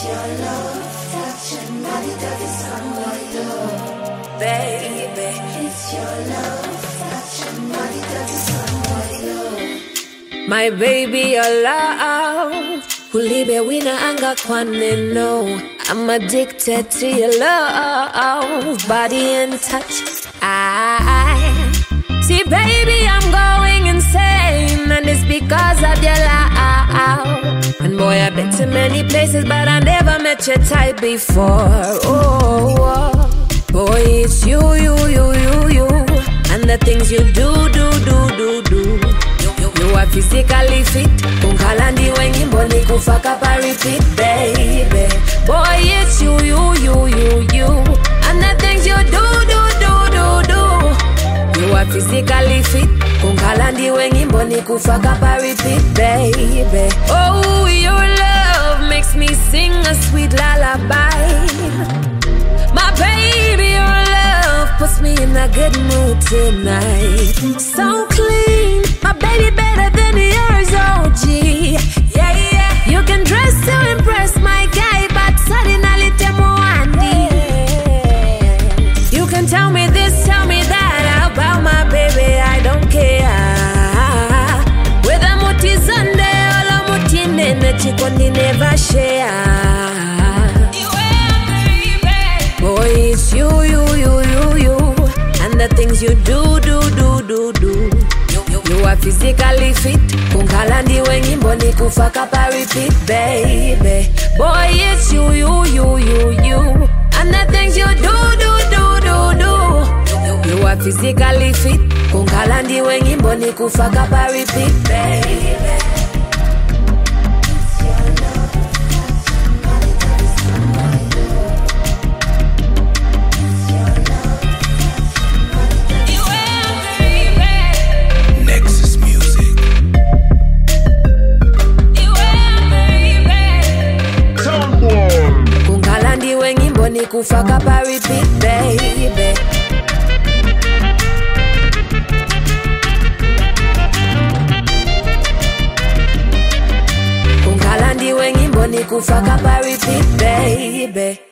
your love, touching body that is someone you, baby. It's your love, touching body that is someone you. My baby, your love. Ulibe wina anga kwa neno. I'm addicted to your love, body and touch. See, baby, I'm going insane, and it's because of your love. And boy, I've been to many places, but I never met your type before. Oh, boy, it's you, and the things you do. You are physically fit. Ungalandi wengi mboni kufaka pa repeat, baby. Boy, it's you, and the things you do. You are physically fit. Ungalandi wengi mboni kufaka pa repeat, baby. Oh, your love makes me sing a sweet lullaby. My baby, your love puts me in a good mood tonight. So clean, my baby better than yours, OG. Yeah. You can dress to impress my guy, but suddenly temuandi. You can tell me this, tell me that about my baby, I don't care. Whether muti Sunday or muti nene, chikondi never share. Boy, it's you, and the things you do. You are physically fit. Kungalandi wengi mboni kufaka pa repeat, baby. Boy, it's you, and the things you do. You are physically fit. Kungalandi wengi mboni kufaka pa repeat, baby. Kufaka pa repeat, baby. Kungalandi wengi mboni kufaka pa repeat, baby.